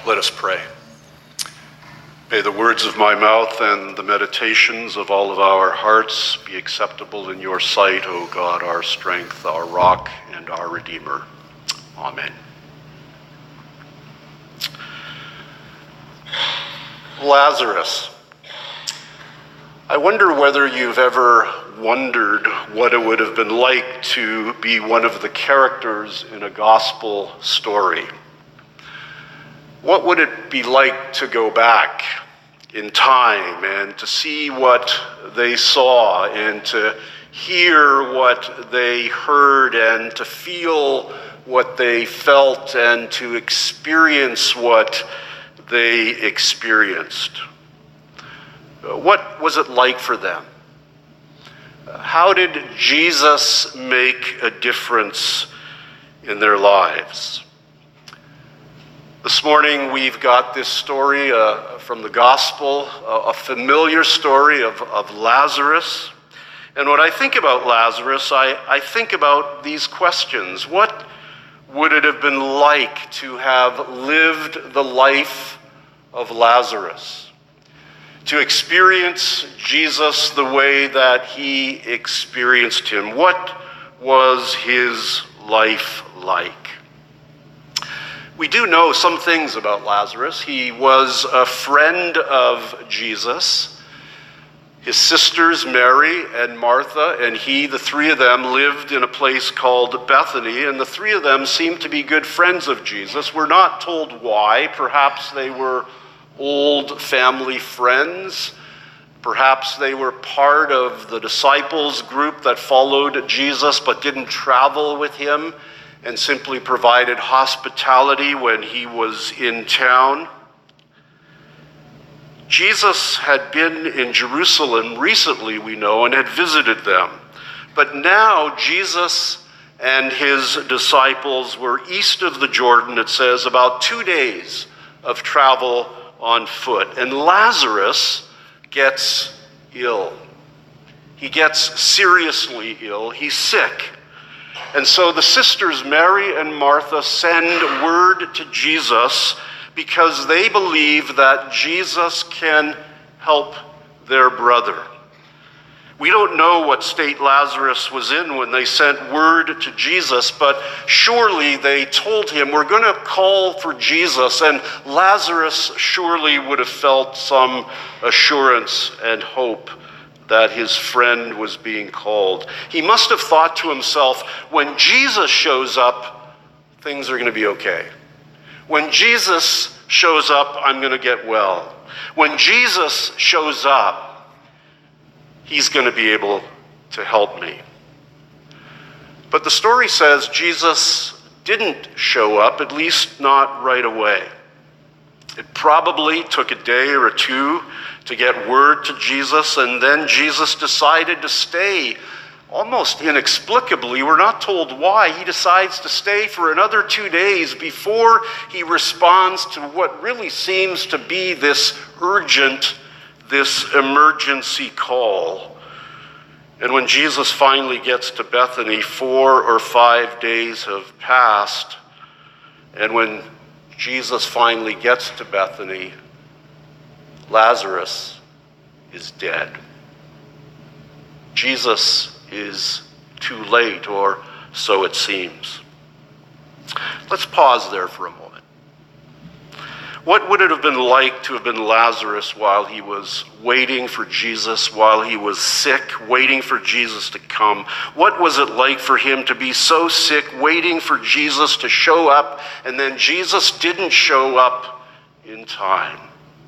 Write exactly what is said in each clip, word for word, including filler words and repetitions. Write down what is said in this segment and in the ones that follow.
Let us pray. May the words of my mouth and the meditations of all of our hearts be acceptable in your sight, O God, our strength, our rock, and our Redeemer. Amen. Lazarus. I wonder whether you've ever wondered what it would have been like to be one of the characters in a gospel story. What would it be like to go back in time and to see what they saw and to hear what they heard and to feel what they felt and to experience what they experienced? What was it like for them? How did Jesus make a difference in their lives? This morning we've got this story uh, from the gospel, uh, a familiar story of, of Lazarus. And when I think about Lazarus, I, I think about these questions. What would it have been like to have lived the life of Lazarus? To experience Jesus the way that he experienced him? What was his life like? We do know some things about Lazarus. He was a friend of Jesus. His sisters, Mary and Martha, and he, the three of them, lived in a place called Bethany, and the three of them seemed to be good friends of Jesus. We're not told why. Perhaps they were old family friends. Perhaps they were part of the disciples group that followed Jesus but didn't travel with him and simply provided hospitality when he was in town. Jesus had been in Jerusalem recently, we know, and had visited them. But now Jesus and his disciples were east of the Jordan, it says, about two days of travel on foot. And Lazarus gets ill. He gets seriously ill. He's sick. And so the sisters Mary and Martha send word to Jesus because they believe that Jesus can help their brother. We don't know what state Lazarus was in when they sent word to Jesus, but surely they told him, we're going to call for Jesus, and Lazarus surely would have felt some assurance and hope that his friend was being called. He must have thought to himself, when Jesus shows up, things are going to be okay. When Jesus shows up, I'm going to get well. When Jesus shows up, he's going to be able to help me. But the story says Jesus didn't show up, at least not right away. It probably took a day or two to get word to Jesus, and then Jesus decided to stay almost inexplicably. We're not told why. He decides to stay for another two days before he responds to what really seems to be this urgent, this emergency call. And when Jesus finally gets to Bethany, four or five days have passed, and when Jesus finally gets to Bethany, Lazarus is dead. Jesus is too late, or so it seems. Let's pause there for a moment. What would it have been like to have been Lazarus while he was waiting for Jesus, while he was sick, waiting for Jesus to come? What was it like for him to be so sick, waiting for Jesus to show up, and then Jesus didn't show up in time?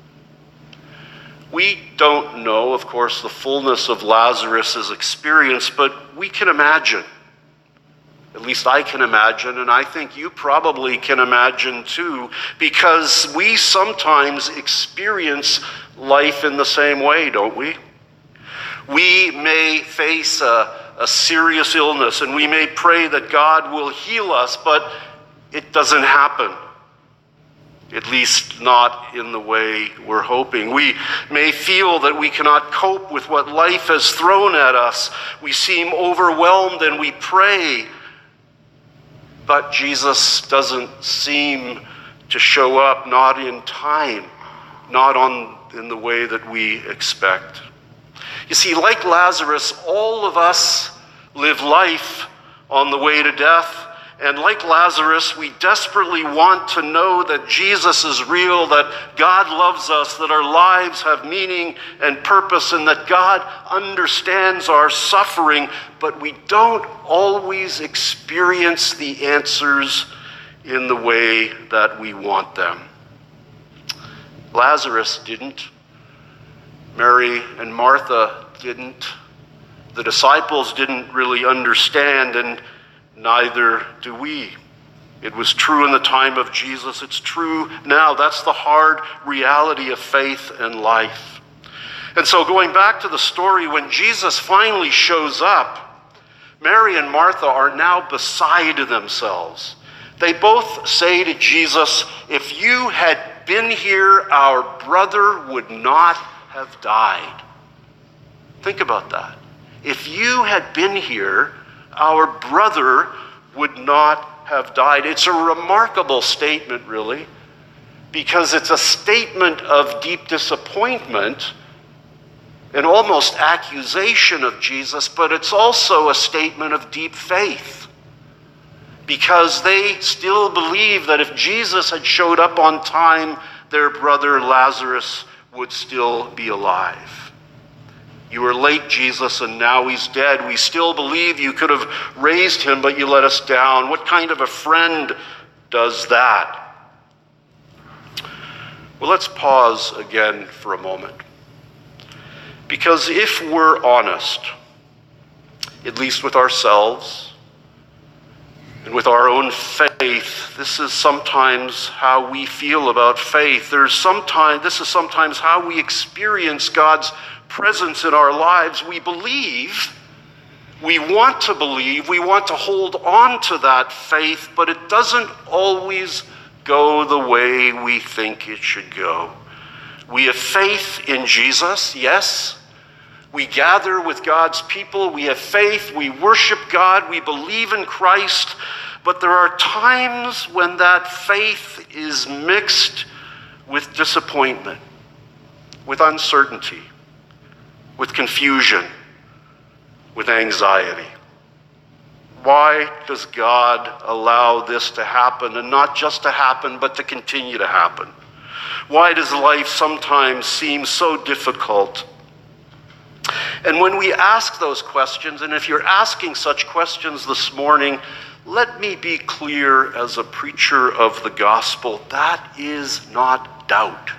We don't know, of course, the fullness of Lazarus' experience, but we can imagine. At least I can imagine, and I think you probably can imagine too, because we sometimes experience life in the same way, don't we? We may face a, a serious illness, and we may pray that God will heal us, but it doesn't happen. At least not in the way we're hoping. We may feel that we cannot cope with what life has thrown at us. We seem overwhelmed and we pray, but Jesus doesn't seem to show up not in time, not on in the way that we expect. You see, like Lazarus, all of us live life on the way to death. And like Lazarus, we desperately want to know that Jesus is real, that God loves us, that our lives have meaning and purpose, and that God understands our suffering, but we don't always experience the answers in the way that we want them. Lazarus didn't. Mary and Martha didn't. The disciples didn't really understand, and neither do we. It was true in the time of Jesus. It's true now. That's the hard reality of faith and life. And so going back to the story, when Jesus finally shows up, Mary and Martha are now beside themselves. They both say to Jesus, "If you had been here, our brother would not have died." Think about that. If you had been here, our brother would not have died. It's a remarkable statement, really, because it's a statement of deep disappointment and almost accusation of Jesus, but it's also a statement of deep faith, because they still believe that if Jesus had showed up on time, their brother Lazarus would still be alive. "You were late, Jesus, and now he's dead. We still believe you could have raised him, but you let us down." What kind of a friend does that? Well, let's pause again for a moment. Because if we're honest, at least with ourselves and with our own faith, this is sometimes how we feel about faith. There's sometimes, this is sometimes how we experience God's presence in our lives. We believe, we want to believe, we want to hold on to that faith, but it doesn't always go the way we think it should go. We have faith in Jesus, yes. We gather with God's people, we have faith, we worship God, we believe in Christ, but there are times when that faith is mixed with disappointment, with uncertainty, with confusion, with anxiety. Why does God allow this to happen, and not just to happen, but to continue to happen? Why does life sometimes seem so difficult? And when we ask those questions, and if you're asking such questions this morning, let me be clear as a preacher of the gospel, that is not doubt.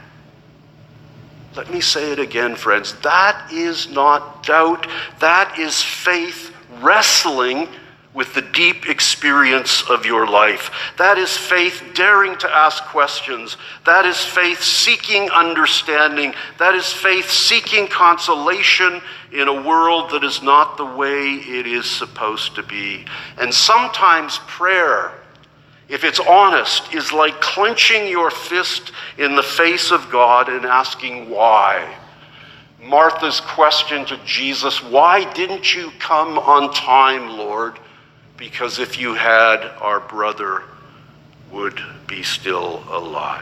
Let me say it again, friends. That is not doubt. That is faith wrestling with the deep experience of your life. That is faith daring to ask questions. That is faith seeking understanding. That is faith seeking consolation in a world that is not the way it is supposed to be. And sometimes prayer, if it's honest, is like clenching your fist in the face of God and asking why. Martha's question to Jesus, "Why didn't you come on time, Lord? Because if you had, our brother would be still alive."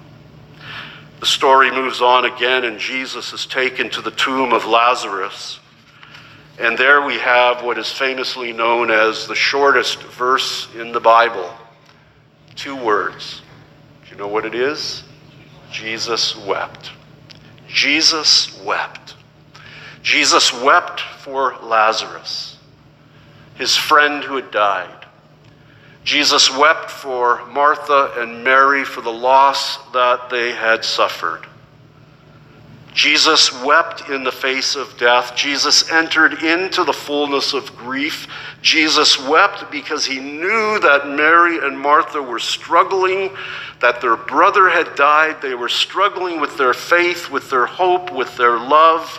The story moves on again, and Jesus is taken to the tomb of Lazarus. And there we have what is famously known as the shortest verse in the Bible. Two words. Do you know what it is? Jesus wept. Jesus wept. Jesus wept for Lazarus, his friend who had died. Jesus wept for Martha and Mary for the loss that they had suffered. Jesus wept in the face of death. Jesus entered into the fullness of grief. Jesus wept because he knew that Mary and Martha were struggling, that their brother had died. They were struggling with their faith, with their hope, with their love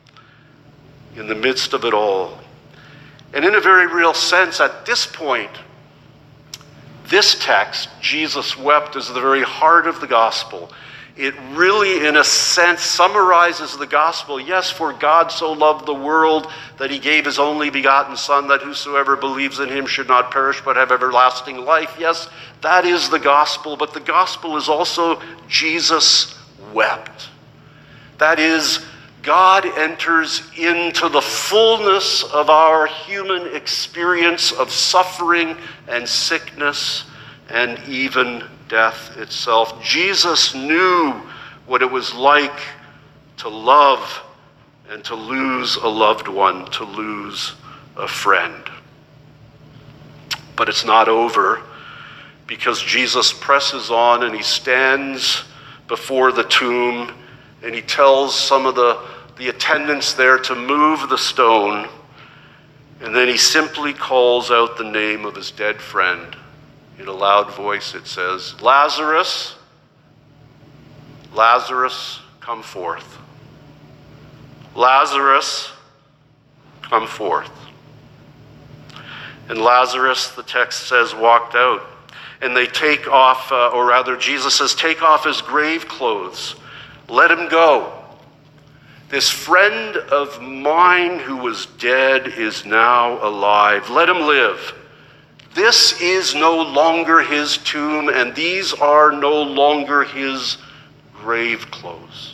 in the midst of it all. And in a very real sense, at this point, this text, Jesus wept, is the very heart of the gospel. it really, in a sense, summarizes the gospel. Yes, for God so loved the world that he gave his only begotten Son, that whosoever believes in him should not perish but have everlasting life. Yes, that is the gospel, but the gospel is also Jesus wept. That is, God enters into the fullness of our human experience of suffering and sickness and even death itself. Jesus knew what it was like to love and to lose a loved one, to lose a friend. But it's not over, because Jesus presses on and he stands before the tomb and he tells some of the, the attendants there to move the stone, and then he simply calls out the name of his dead friend. In a loud voice it says, "Lazarus, Lazarus, come forth. Lazarus, come forth." And Lazarus, the text says, walked out. And they take off, uh, or rather Jesus says, take off his grave clothes. Let him go. This friend of mine who was dead is now alive. Let him live. This is no longer his tomb, and these are no longer his grave clothes.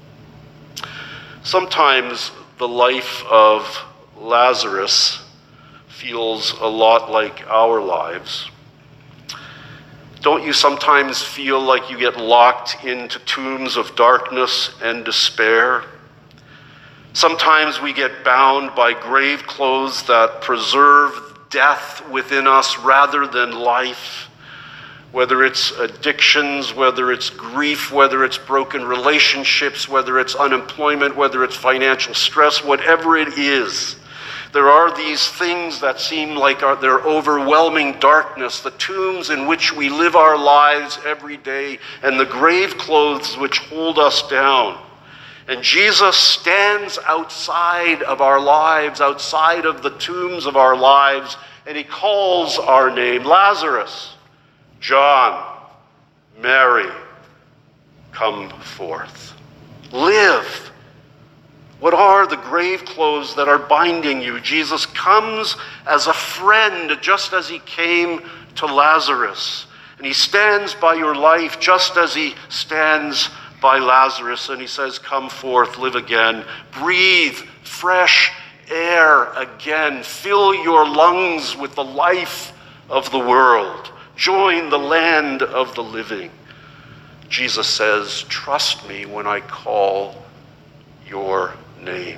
Sometimes the life of Lazarus feels a lot like our lives. Don't you sometimes feel like you get locked into tombs of darkness and despair? Sometimes we get bound by grave clothes that preserve death within us rather than life. Whether it's addictions, whether it's grief, whether it's broken relationships, whether it's unemployment, whether it's financial stress, whatever it is, there are these things that seem like are, they're overwhelming darkness, the tombs in which we live our lives every day, and the grave clothes which hold us down. And Jesus stands outside of our lives, outside of the tombs of our lives, and he calls our name. Lazarus, John, Mary, come forth. Live. What are the grave clothes that are binding you? Jesus comes as a friend, just as he came to Lazarus. And he stands by your life just as he stands by Lazarus, and he says, come forth, live again, breathe fresh air again, fill your lungs with the life of the world, join the land of the living. Jesus says, trust me when I call your name.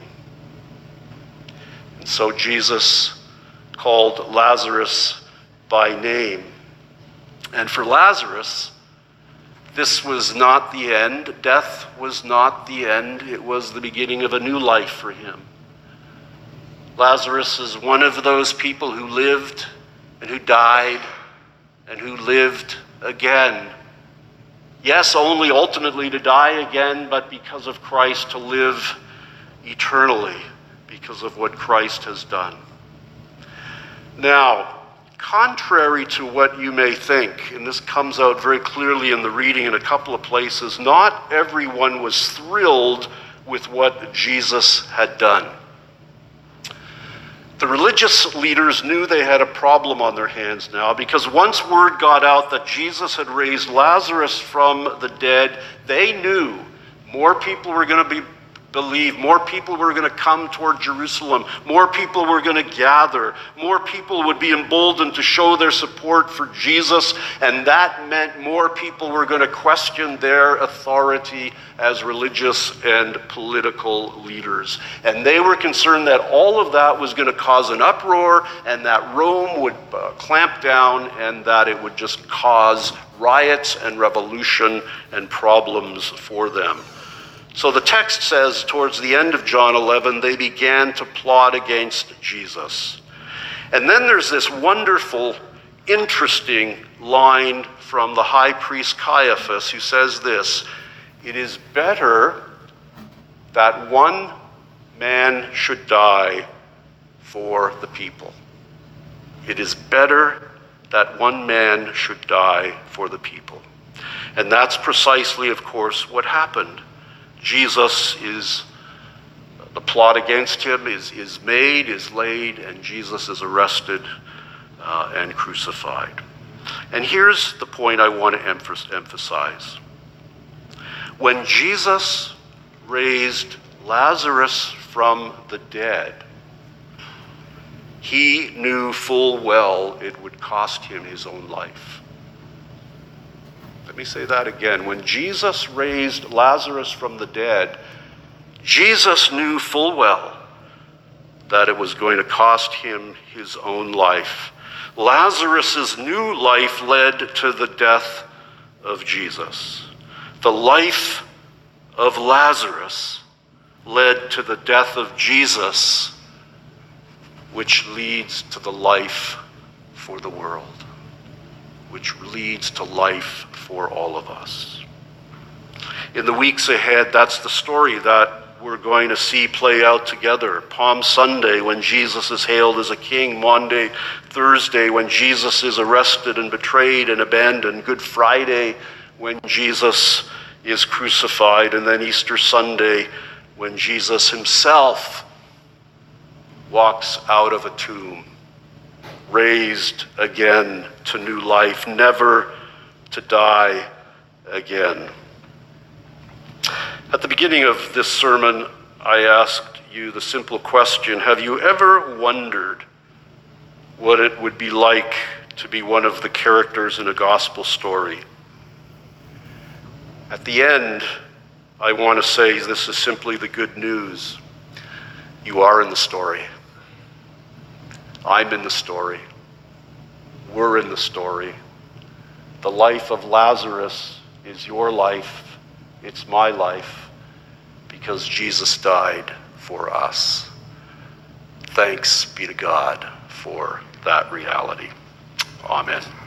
And so Jesus called Lazarus by name. And for Lazarus, this was not the end. Death was not the end. It was the beginning of a new life for him. Lazarus is one of those people who lived and who died and who lived again. Yes, only ultimately to die again, but because of Christ to live eternally because of what Christ has done. Now, contrary to what you may think, and this comes out very clearly in the reading in a couple of places, not everyone was thrilled with what Jesus had done. The religious leaders knew they had a problem on their hands now, because once word got out that Jesus had raised Lazarus from the dead, they knew more people were going to be believe, more people were going to come toward Jerusalem, more people were going to gather, more people would be emboldened to show their support for Jesus, and that meant more people were going to question their authority as religious and political leaders. And they were concerned that all of that was going to cause an uproar, and that Rome would uh, clamp down, and that it would just cause riots and revolution and problems for them. So the text says, towards the end of John eleven, they began to plot against Jesus. And then there's this wonderful, interesting line from the high priest Caiaphas, who says this: it is better that one man should die for the people. It is better that one man should die for the people. And that's precisely, of course, what happened. Jesus is, the plot against him is, is made, is laid, and Jesus is arrested uh, and crucified. And here's the point I want to emphasize. When Jesus raised Lazarus from the dead, he knew full well it would cost him his own life. Let me say that again. When Jesus raised Lazarus from the dead, Jesus knew full well that it was going to cost him his own life. Lazarus' new life led to the death of Jesus. The life of Lazarus led to the death of Jesus, which leads to the life for the world, which leads to life for all of us. In the weeks ahead, that's the story that we're going to see play out together. Palm Sunday, when Jesus is hailed as a king. Maundy, Thursday, when Jesus is arrested and betrayed and abandoned. Good Friday, when Jesus is crucified. And then Easter Sunday, when Jesus himself walks out of a tomb, raised again to new life, never to die again. At the beginning of this sermon, I asked you the simple question, have you ever wondered what it would be like to be one of the characters in a gospel story? At the end, I want to say this is simply the good news. You are in the story. I'm in the story. We're in the story. The life of Lazarus is your life. It's my life, because Jesus died for us. Thanks be to God for that reality. Amen.